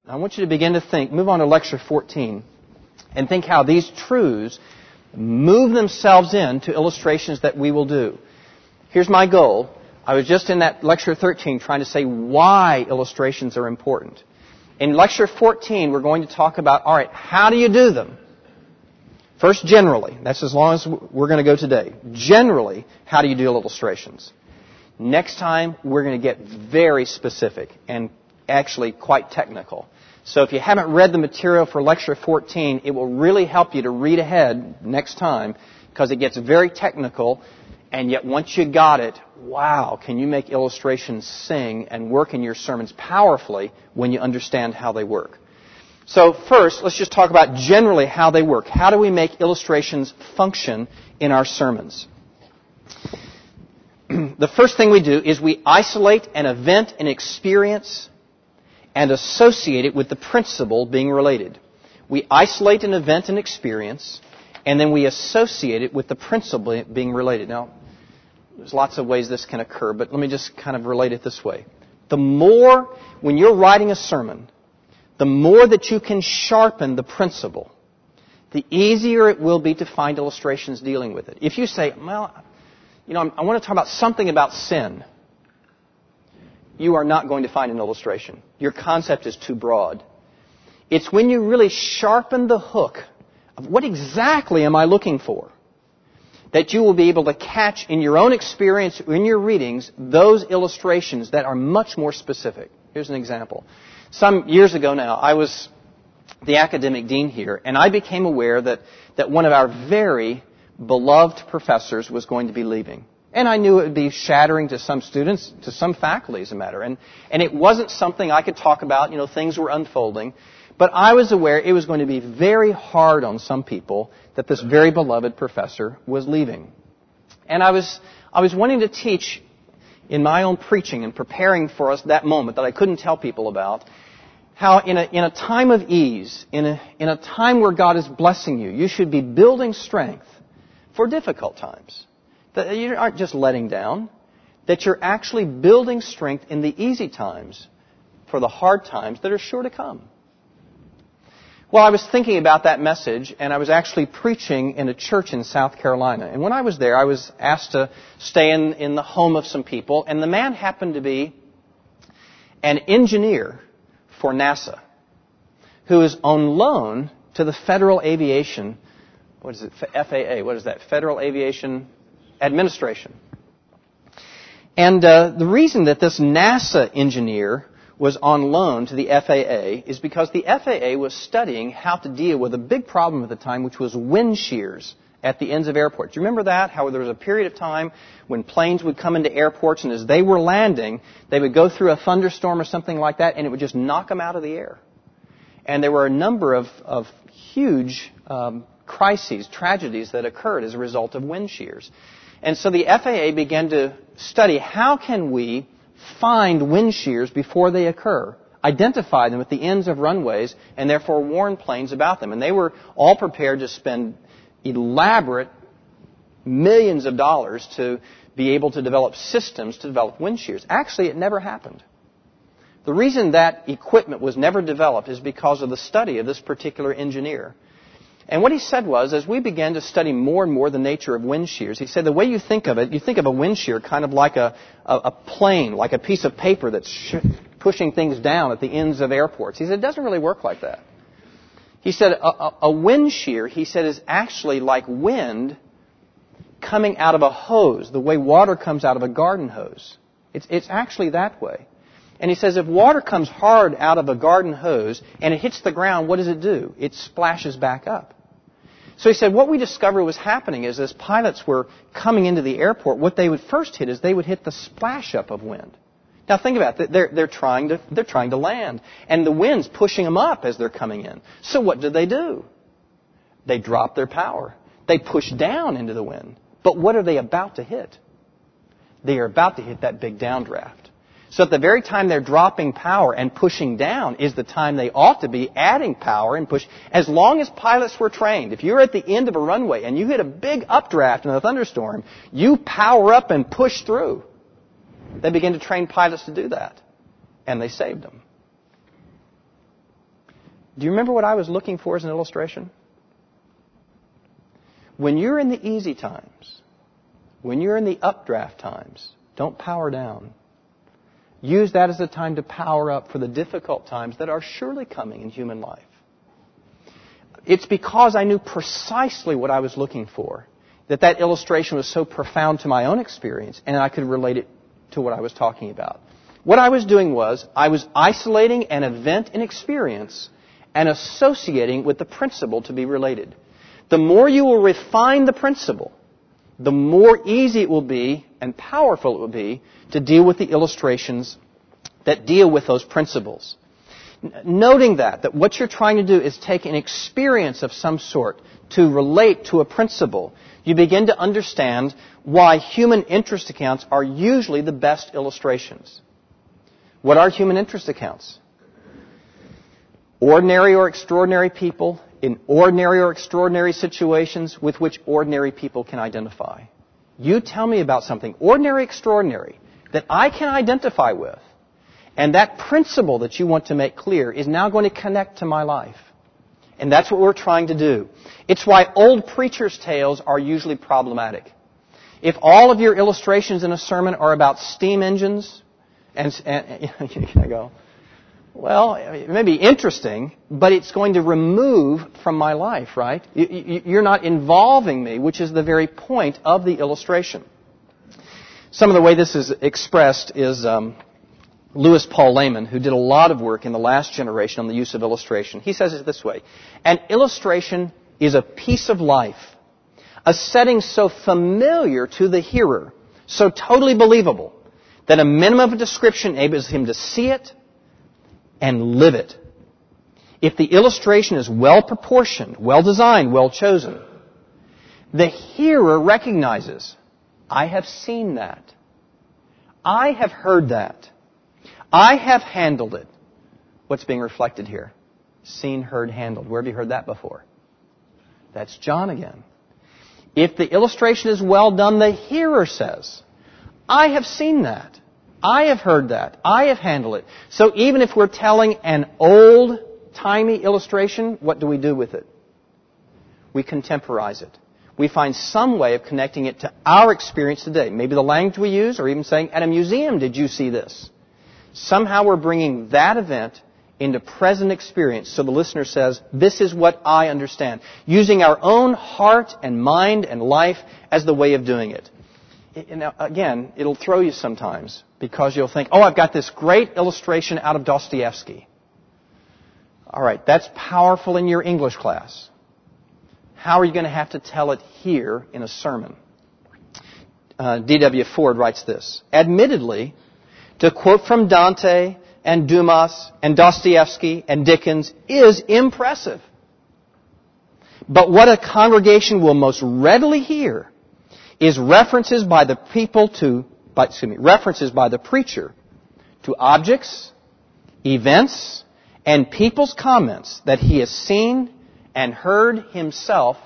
I want you to begin to think, move on to lecture 14, and think how these truths move themselves into illustrations that we will do. Here's my goal. I was just in that lecture 13 trying to say why illustrations are important. In lecture 14, we're going to talk about, all right, how do you do them? First, generally. That's as long as we're going to go today. Generally, how do you do illustrations? Next time, we're going to get very specific and actually quite technical. So if you haven't read the material for lecture 14, it will really help you to read ahead next time because it gets very technical. And yet once you got it, wow, can you make illustrations sing and work in your sermons powerfully when you understand how they work. So first, let's just talk about generally how they work. How do we make illustrations function in our sermons? The first thing we do is we isolate an event, an experience, and associate it with the principle being related. We isolate an event, an experience, and then we associate it with the principle being related. Now, there's lots of ways this can occur, but let me just kind of relate it this way. The more, when you're writing a sermon, the more that you can sharpen the principle, the easier it will be to find illustrations dealing with it. If you say, well, I want to talk about something about sin, you are not going to find an illustration. Your concept is too broad. It's when you really sharpen the hook of what exactly am I looking for that you will be able to catch in your own experience, in your readings, those illustrations that are much more specific. Here's an example. Some years ago now, I was the academic dean here, and I became aware that one of our very beloved professors was going to be leaving. And I knew it would be shattering to some students, to some faculty, as a matter. And it wasn't something I could talk about. Things were unfolding. But I was aware it was going to be very hard on some people that this very beloved professor was leaving. And I was wanting to teach in my own preaching and preparing for us that moment that I couldn't tell people about, how in a time of ease, in a time where God is blessing you, you should be building strength for difficult times. That you aren't just letting down, that you're actually building strength in the easy times for the hard times that are sure to come. Well, I was thinking about that message, and I was actually preaching in a church in South Carolina. And when I was there, I was asked to stay in the home of some people, and the man happened to be an engineer for NASA who is on loan to the Federal Aviation, FAA, what is that? Federal Aviation Administration. And the reason that this NASA engineer was on loan to the FAA is because the FAA was studying how to deal with a big problem at the time, which was wind shears at the ends of airports. You remember that? How there was a period of time when planes would come into airports, and as they were landing, they would go through a thunderstorm or something like that, and it would just knock them out of the air. And there were a number of huge crises, tragedies that occurred as a result of wind shears. And so the FAA began to study how can we find wind shears before they occur, identify them at the ends of runways, and therefore warn planes about them. And they were all prepared to spend elaborate millions of dollars to be able to develop systems to develop wind shears. Actually, it never happened. The reason that equipment was never developed is because of the study of this particular engineer. And what he said was, as we began to study more and more the nature of wind shears, he said the way you think of it, you think of a wind shear kind of like a plane, like a piece of paper that's pushing things down at the ends of airports. He said it doesn't really work like that. He said a wind shear, he said, is actually like wind coming out of a hose, the way water comes out of a garden hose. It's actually that way. And he says if water comes hard out of a garden hose and it hits the ground, what does it do? It splashes back up. So he said what we discovered was happening is as pilots were coming into the airport, what they would first hit is they would hit the splash up of wind. Now think about it. They're trying to land, and the wind's pushing them up as they're coming in. So what do? They drop their power. They push down into the wind. But what are they about to hit? They are about to hit that big downdraft. So at the very time they're dropping power and pushing down is the time they ought to be adding power and push. As long as pilots were trained, if you're at the end of a runway and you hit a big updraft in a thunderstorm, you power up and push through. They began to train pilots to do that. And they saved them. Do you remember what I was looking for as an illustration? When you're in the easy times, when you're in the updraft times, don't power down. Use that as a time to power up for the difficult times that are surely coming in human life. It's because I knew precisely what I was looking for that illustration was so profound to my own experience, and I could relate it to what I was talking about. What I was doing was, I was isolating an event and experience and associating with the principle to be related. The more you will refine the principle, the more easy it will be and powerful it will be to deal with the illustrations that deal with those principles. Noting that what you're trying to do is take an experience of some sort to relate to a principle, you begin to understand why human interest accounts are usually the best illustrations. What are human interest accounts? Ordinary or extraordinary people in ordinary or extraordinary situations with which ordinary people can identify. You tell me about something ordinary, extraordinary, that I can identify with, and that principle that you want to make clear is now going to connect to my life. And that's what we're trying to do. It's why old preachers' tales are usually problematic. If all of your illustrations in a sermon are about steam engines, and you go, well, it may be interesting, but it's going to remove from my life, right? You're not involving me, which is the very point of the illustration. Some of the way this is expressed is Louis Paul Lehman, who did a lot of work in the last generation on the use of illustration. He says it this way: an illustration is a piece of life, a setting so familiar to the hearer, so totally believable, that a minimum of description enables him to see it and live it. If the illustration is well proportioned, well designed, well chosen, the hearer recognizes, I have seen that. I have heard that. I have handled it. What's being reflected here? Seen, heard, handled. Where have you heard that before? That's John again. If the illustration is well done, the hearer says, I have seen that. I have heard that. I have handled it. So even if we're telling an old-timey illustration, what do we do with it? We contemporize it. We find some way of connecting it to our experience today. Maybe the language we use, or even saying, at a museum, did you see this? Somehow we're bringing that event into present experience so the listener says, this is what I understand. Using our own heart and mind and life as the way of doing it. Now, again, it'll throw you sometimes because you'll think, oh, I've got this great illustration out of Dostoevsky. All right, that's powerful in your English class. How are you going to have to tell it here in a sermon? D.W. Ford writes this: admittedly, to quote from Dante and Dumas and Dostoevsky and Dickens is impressive. But what a congregation will most readily hear is references by the preacher to objects, events, and people's comments that he has seen and heard himself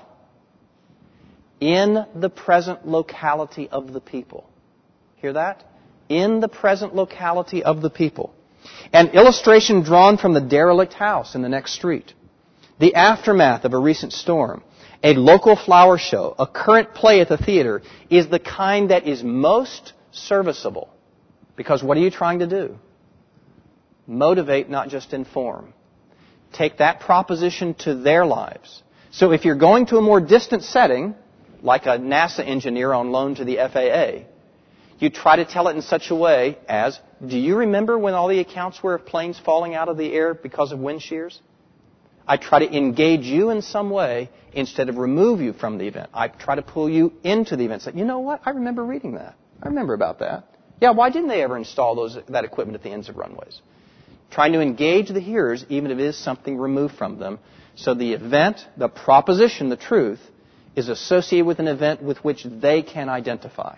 in the present locality of the people. Hear that? In the present locality of the people. An illustration drawn from the derelict house in the next street. The aftermath of a recent storm. A local flower show. A current play at the theater is the kind that is most serviceable. Because what are you trying to do? Motivate, not just inform. Take that proposition to their lives. So if you're going to a more distant setting, like a NASA engineer on loan to the FAA, you try to tell it in such a way as, do you remember when all the accounts were of planes falling out of the air because of wind shears? I try to engage you in some way instead of remove you from the event. I try to pull you into the event. Say, you know what? I remember reading that. I remember about that. Yeah, why didn't they ever install that equipment at the ends of runways? Trying to engage the hearers, even if it is something removed from them, so the event, the proposition, the truth, is associated with an event with which they can identify.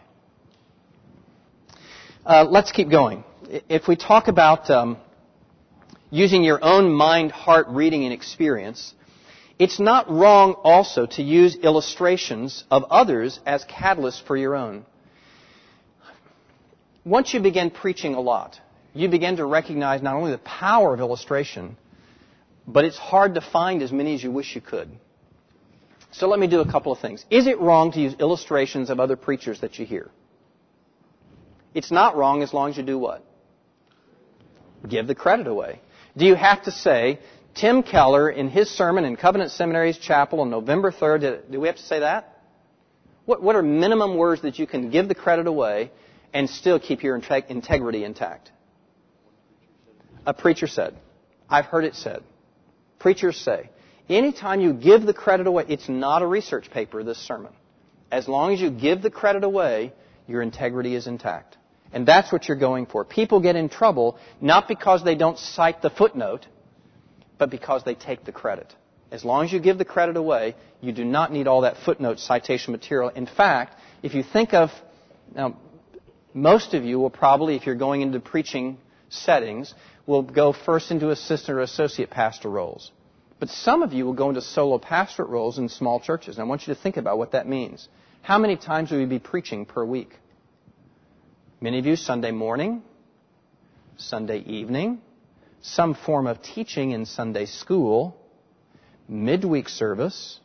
Let's keep going. If we talk about using your own mind, heart, reading, and experience, it's not wrong also to use illustrations of others as catalysts for your own. Once you begin preaching a lot, you begin to recognize not only the power of illustration, But it's hard to find as many as you wish you could. So let me do a couple of things. Is it wrong to use illustrations of other preachers that you hear? It's not wrong as long as you do what? Give the credit away. Do you have to say, Tim Keller in his sermon in Covenant Seminary's chapel on November 3rd, do we have to say that? What are minimum words that you can give the credit away and still keep your integrity intact? A preacher said. I've heard it said. Preachers say. Anytime you give the credit away, it's not a research paper, this sermon. As long as you give the credit away, your integrity is intact. And that's what you're going for. People get in trouble not because they don't cite the footnote, but because they take the credit. As long as you give the credit away, you do not need all that footnote citation material. In fact, if you think of, now, most of you will probably, if you're going into preaching settings, will go first into assistant or associate pastor roles. But some of you will go into solo pastorate roles in small churches. And I want you to think about what that means. How many times will you be preaching per week? Many of you, Sunday morning, Sunday evening, some form of teaching in Sunday school, midweek service,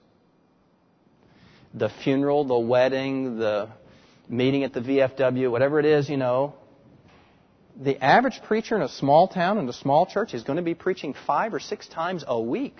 the funeral, the wedding, the meeting at the VFW, whatever it is, you know. The average preacher in a small town, in a small church, is going to be preaching 5 or 6 times a week.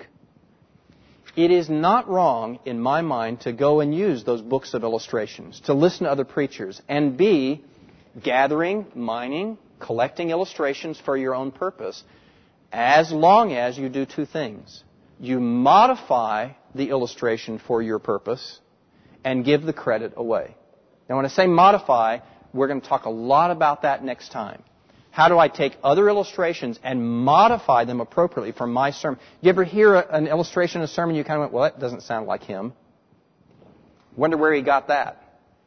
It is not wrong, in my mind, to go and use those books of illustrations, to listen to other preachers, and be gathering, mining, collecting illustrations for your own purpose, as long as you do 2 things. You modify the illustration for your purpose and give the credit away. Now, when I say modify, we're going to talk a lot about that next time. How do I take other illustrations and modify them appropriately for my sermon? You ever hear an illustration in a sermon, you kind of went, well, that doesn't sound like him. Wonder where he got that.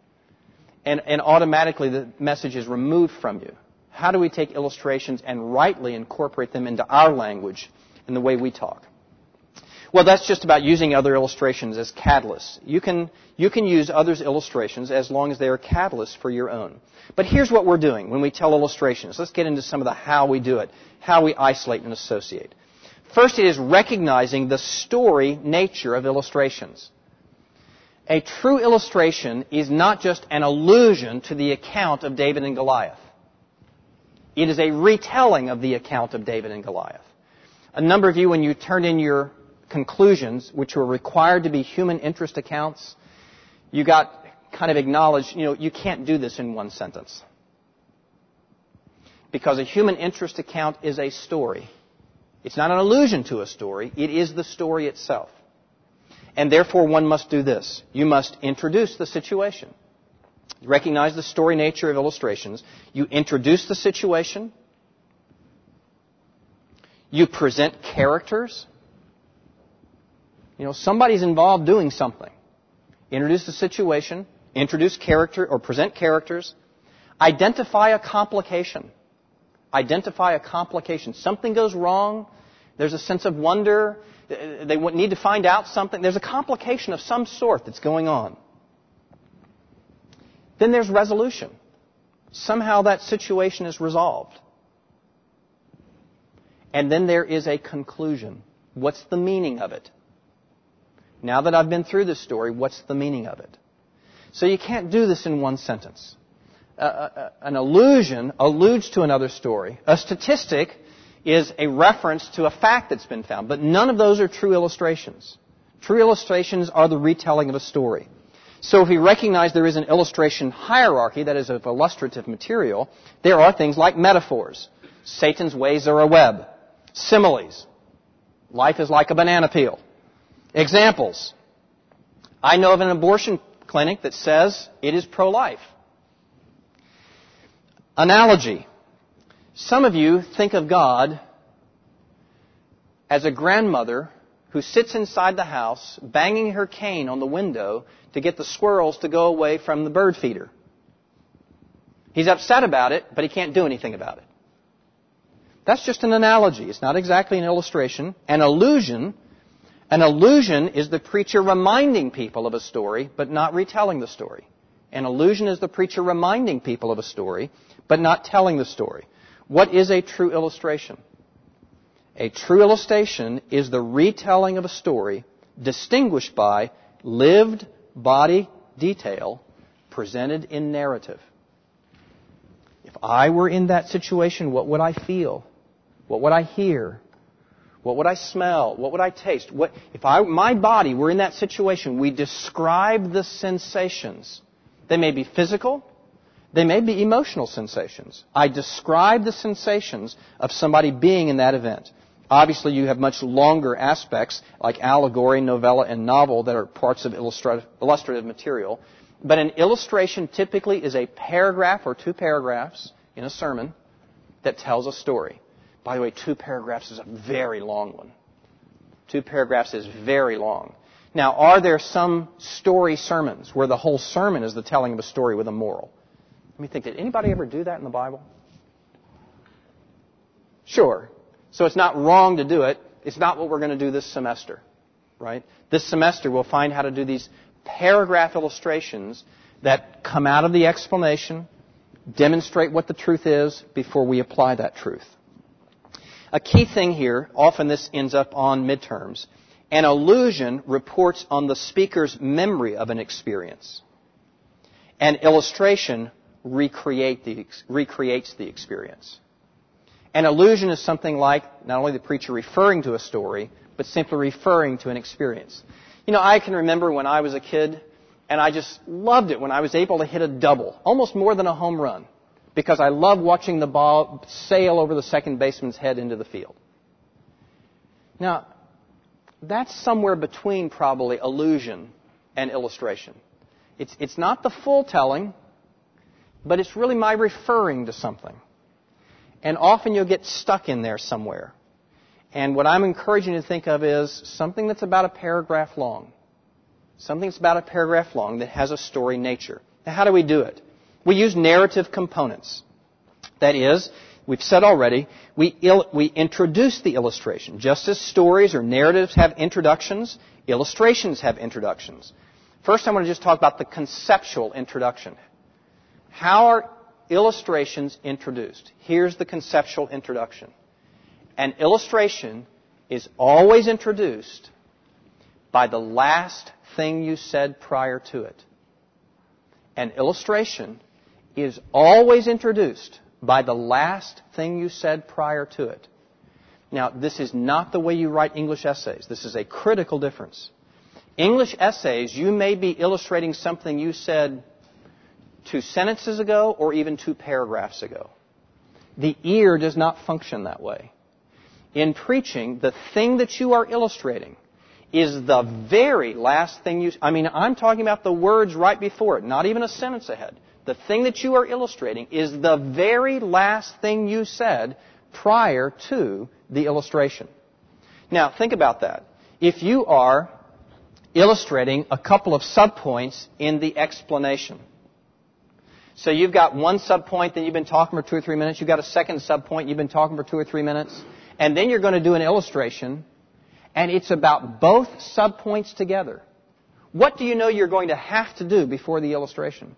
And automatically the message is removed from you. How do we take illustrations and rightly incorporate them into our language and the way we talk? Well, that's just about using other illustrations as catalysts. You can use others' illustrations as long as they are catalysts for your own. But here's what we're doing when we tell illustrations. Let's get into some of the how we do it, how we isolate and associate. First, it is recognizing the story nature of illustrations. A true illustration is not just an allusion to the account of David and Goliath. It is a retelling of the account of David and Goliath. A number of you, when you turned in your conclusions, which were required to be human interest accounts, you got kind of acknowledged, you can't do this in one sentence. Because a human interest account is a story. It's not an allusion to a story. It is the story itself. And therefore, one must do this. You must introduce the situation. Recognize the story nature of illustrations. You introduce the situation. You present characters. Somebody's involved doing something. Introduce the situation, introduce character or present characters. Identify a complication. Identify a complication. Something goes wrong. There's a sense of wonder. They need to find out something. There's a complication of some sort that's going on. Then there's resolution. Somehow that situation is resolved. And then there is a conclusion. What's the meaning of it? Now that I've been through this story, what's the meaning of it? So you can't do this in one sentence. An allusion alludes to another story. A statistic is a reference to a fact that's been found. But none of those are true illustrations. True illustrations are the retelling of a story. So if we recognize there is an illustration hierarchy that is of illustrative material, there are things like metaphors. Satan's ways are a web. Similes. Life is like a banana peel. Examples. I know of an abortion clinic that says it is pro-life. Analogy. Some of you think of God as a grandmother who sits inside the house banging her cane on the window to get the squirrels to go away from the bird feeder. He's upset about it, but he can't do anything about it. That's just an analogy. It's not exactly an illustration. An allusion is the preacher reminding people of a story, but not retelling the story. An allusion is the preacher reminding people of a story, but not telling the story. What is a true illustration? A true illustration is the retelling of a story distinguished by lived body detail presented in narrative. If I were in that situation, what would I feel? What would I hear? What would I smell? What would I taste? If my body were in that situation, we describe the sensations. They may be physical. They may be emotional sensations. I describe the sensations of somebody being in that event. Obviously, you have much longer aspects like allegory, novella, and novel that are parts of illustrative material. But an illustration typically is a paragraph or 2 paragraphs in a sermon that tells a story. By the way, 2 paragraphs is a very long one. 2 paragraphs is very long. Now, are there some story sermons where the whole sermon is the telling of a story with a moral? Let me think, did anybody ever do that in the Bible? Sure. So it's not wrong to do it. It's not what we're going to do this semester, right? This semester we'll find how to do these paragraph illustrations that come out of the explanation, demonstrate what the truth is before we apply that truth. A key thing here, often this ends up on midterms, an allusion reports on the speaker's memory of an experience. An illustration recreates the experience. An allusion is something like not only the preacher referring to a story, but simply referring to an experience. You know, I can remember when I was a kid, and I just loved it when I was able to hit a double, almost more than a home run, because I loved watching the ball sail over the second baseman's head into the field. Now, that's somewhere between probably allusion and illustration. It's not the full telling, but it's really my referring to something. And often you'll get stuck in there somewhere. And what I'm encouraging you to think of is something that's about a paragraph long. Something that's about a paragraph long that has a story nature. Now, how do we do it? We use narrative components. That is, we've said already, we introduce the illustration. Just as stories or narratives have introductions, illustrations have introductions. First, I want to just talk about the conceptual introduction. How are illustrations introduced? Here's the conceptual introduction. An illustration is always introduced by the last thing you said prior to it. An illustration is always introduced by the last thing you said prior to it. Now, this is not the way you write English essays. This is a critical difference. English essays, you may be illustrating something you said 2 sentences ago or even 2 paragraphs ago. The ear does not function that way. In preaching, the thing that you are illustrating is the very last thing I'm talking about the words right before it, not even a sentence ahead. The thing that you are illustrating is the very last thing you said prior to the illustration. Now, think about that. If you are illustrating a couple of subpoints in the explanation. So you've got one subpoint, then you've been talking for 2 or 3 minutes. You've got a second subpoint, you've been talking for 2 or 3 minutes. And then you're going to do an illustration, and it's about both subpoints together. What do you know you're going to have to do before the illustration?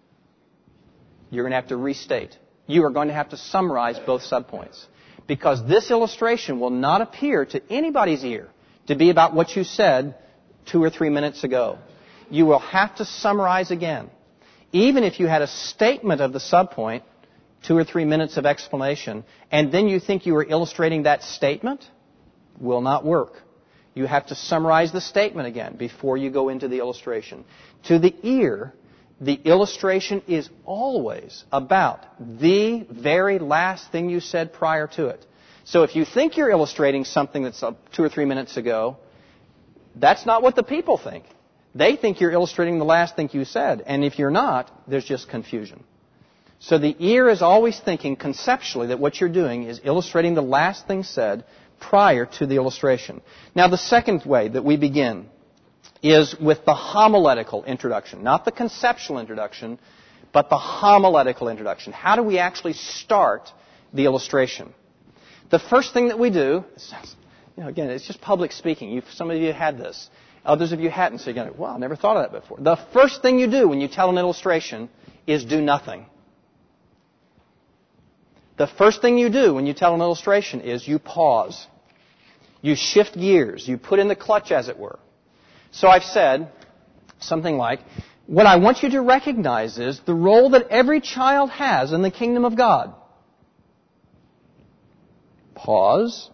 You're going to have to restate. You are going to have to summarize both subpoints. Because this illustration will not appear to anybody's ear to be about what you said 2 or 3 minutes ago. You will have to summarize again. Even if you had a statement of the subpoint, 2 or 3 minutes of explanation, and then you think you were illustrating that statement, will not work. You have to summarize the statement again before you go into the illustration. To the ear, the illustration is always about the very last thing you said prior to it. So if you think you're illustrating something that's 2 or 3 minutes ago, that's not what the people think. They think you're illustrating the last thing you said. And if you're not, there's just confusion. So the ear is always thinking conceptually that what you're doing is illustrating the last thing said prior to the illustration. Now, the second way that we begin is with the homiletical introduction. Not the conceptual introduction, but the homiletical introduction. How do we actually start the illustration? The first thing that we do, again, it's just public speaking. Some of you had this. Others of you hadn't. So you're going, well, I never thought of that before. The first thing you do when you tell an illustration is do nothing. The first thing you do when you tell an illustration is you pause. You shift gears. You put in the clutch, as it were. So I've said something like, what I want you to recognize is the role that every child has in the kingdom of God. Pause.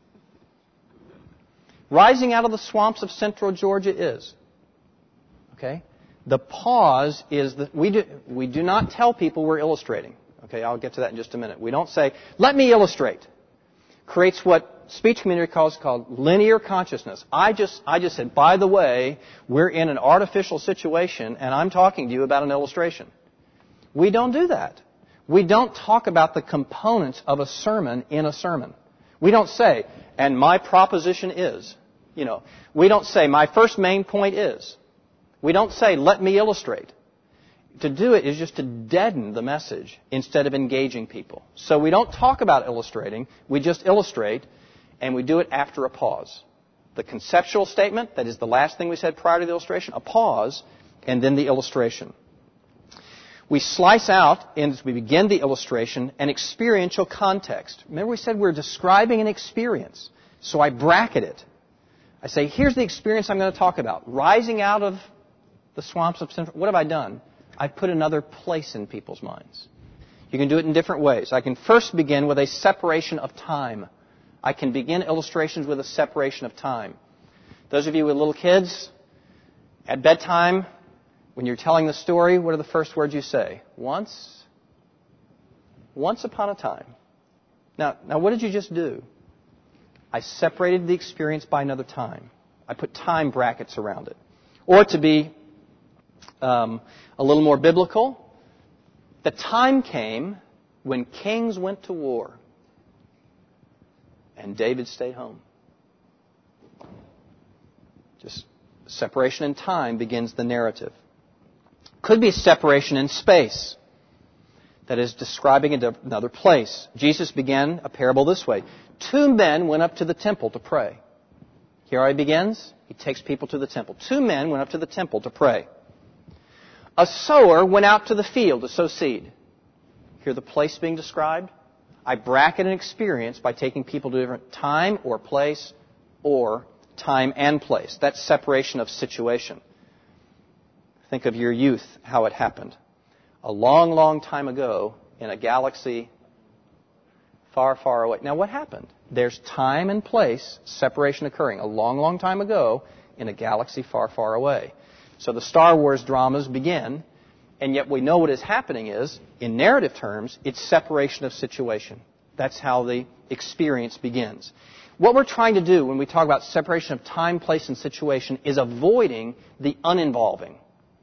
Rising out of the swamps of central Georgia is. Okay? The pause is that we do not tell people we're illustrating. Okay, I'll get to that in just a minute. We don't say, let me illustrate. Creates what speech community calls called linear consciousness. I just said, by the way, we're in an artificial situation and I'm talking to you about an illustration. We don't do that. We don't talk about the components of a sermon in a sermon. We don't say, and my proposition is, we don't say, my first main point is. We don't say, let me illustrate. To do it is just to deaden the message instead of engaging people. So we don't talk about illustrating, we just illustrate, and we do it after a pause. The conceptual statement, that is the last thing we said prior to the illustration, a pause, and then the illustration. We slice out, as we begin the illustration, an experiential context. Remember we said we're describing an experience. So I bracket it. I say, here's the experience I'm going to talk about. Rising out of the swamps of Central. What have I done? I've put another place in people's minds. You can do it in different ways. I can first begin with a separation of time. I can begin illustrations with a separation of time. Those of you with little kids, at bedtime, when you're telling the story, what are the first words you say? Once upon a time. Now, what did you just do? I separated the experience by another time. I put time brackets around it. Or to be a little more biblical, the time came when kings went to war and David stayed home. Just separation in time begins the narrative. Could be separation in space. That is describing another place. Jesus began a parable this way. 2 men went up to the temple to pray. Here how he begins. He takes people to the temple. 2 men went up to the temple to pray. A sower went out to the field to sow seed. Hear the place being described? I bracket an experience by taking people to a different time or place, or time and place. That's separation of situation. Think of your youth, how it happened. A long, long time ago in a galaxy far, far away. Now what happened? There's time and place, separation occurring. A long, long time ago in a galaxy far, far away. So the Star Wars dramas begin, and yet we know what is happening is, in narrative terms, it's separation of situation. That's how the experience begins. What we're trying to do when we talk about separation of time, place, and situation is avoiding the uninvolving.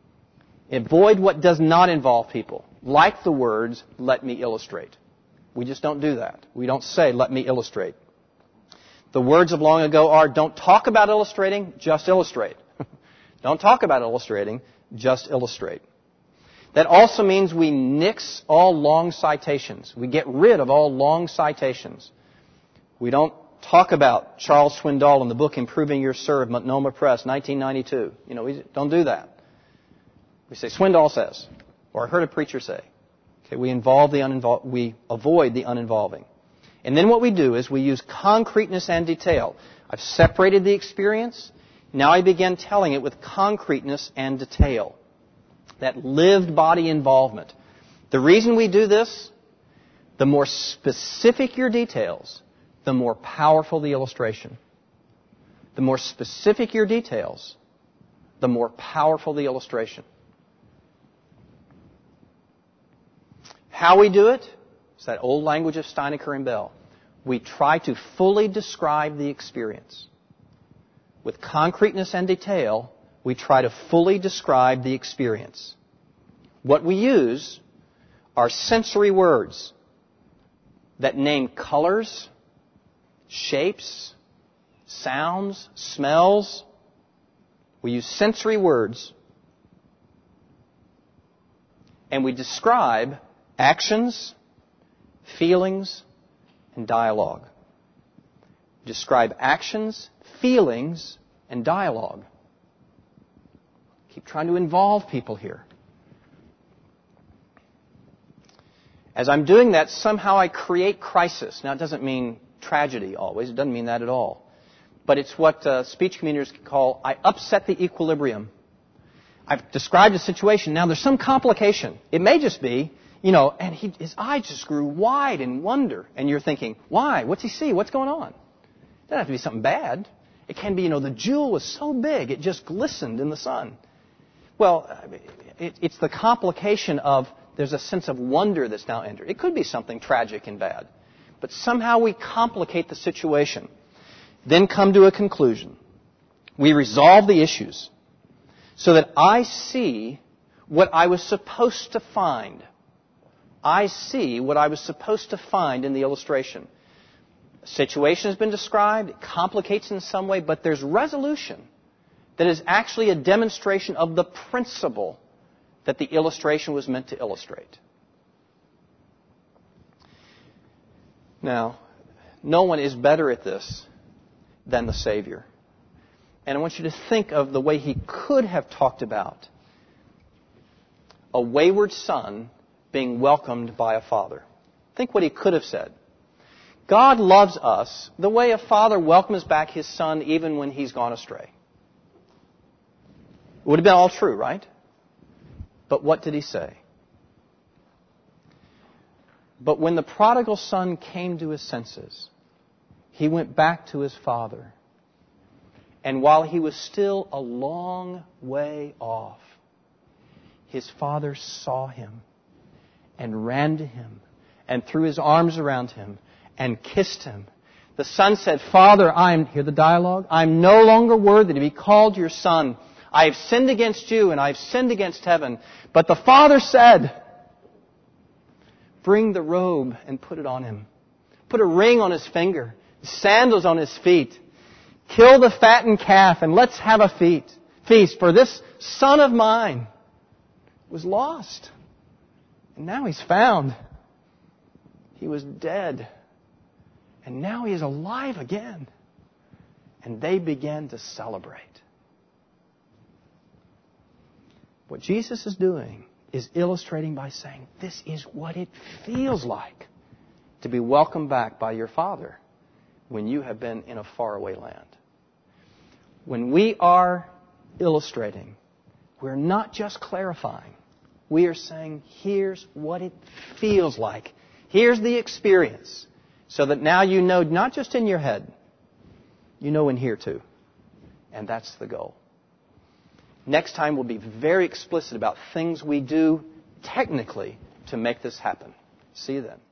Avoid what does not involve people, like the words, let me illustrate. We just don't do that. We don't say, let me illustrate. The words of long ago are, don't talk about illustrating, just illustrate. Don't talk about illustrating, just illustrate. That also means we nix all long citations. We get rid of all long citations. We don't talk about Charles Swindoll in the book Improving Your Serve, Multnomah Press, 1992. We don't do that. We say, Swindoll says, or I heard a preacher say. Okay, we avoid the uninvolving. And then what we do is we use concreteness and detail. I've separated the experience. Now I begin telling it with concreteness and detail. That lived body involvement. The reason we do this, the more specific your details, the more powerful the illustration. The more specific your details, the more powerful the illustration. How we do it is that old language of Steinecker and Bell. We try to fully describe the experience. With concreteness and detail, we try to fully describe the experience. What we use are sensory words that name colors, shapes, sounds, smells. We use sensory words. And we describe actions, feelings, and dialogue. Describe actions, feelings, and dialogue. Keep trying to involve people here. As I'm doing that, somehow I create crisis. Now, it doesn't mean tragedy always. It doesn't mean that at all. but it's what speech communicators call, I upset the equilibrium. I've described a situation. Now there's some complication. It may just be, and his eyes just grew wide in wonder. And you're thinking, why? What's he see? What's going on? It doesn't have to be something bad. It can be, the jewel was so big, it just glistened in the sun. Well, it's the complication of there's a sense of wonder that's now entered. It could be something tragic and bad. But somehow we complicate the situation. Then come to a conclusion. We resolve the issues so that I see what I was supposed to find. I see what I was supposed to find in the illustration. A situation has been described. It complicates in some way, but there's resolution that is actually a demonstration of the principle that the illustration was meant to illustrate. Now, no one is better at this than the Savior. And I want you to think of the way He could have talked about a wayward son being welcomed by a father. Think what He could have said. God loves us the way a father welcomes back his son even when he's gone astray. It would have been all true, right? But what did He say? But when the prodigal son came to his senses, he went back to his father. And while he was still a long way off, his father saw him and ran to him and threw his arms around him and kissed him. The son said, Father, hear the dialogue, I'm no longer worthy to be called your son. I have sinned against you and I have sinned against heaven. But the father said, bring the robe and put it on him. Put a ring on his finger, sandals on his feet. Kill the fattened calf and let's have a feast. For this son of mine was lost. And now he's found. He was dead. And now he is alive again. And they began to celebrate. What Jesus is doing is illustrating by saying, this is what it feels like to be welcomed back by your Father when you have been in a faraway land. When we are illustrating, we're not just clarifying. We are saying, here's what it feels like. Here's the experience. So that now you know, not just in your head, you know in here too. And that's the goal. Next time we'll be very explicit about things we do technically to make this happen. See you then.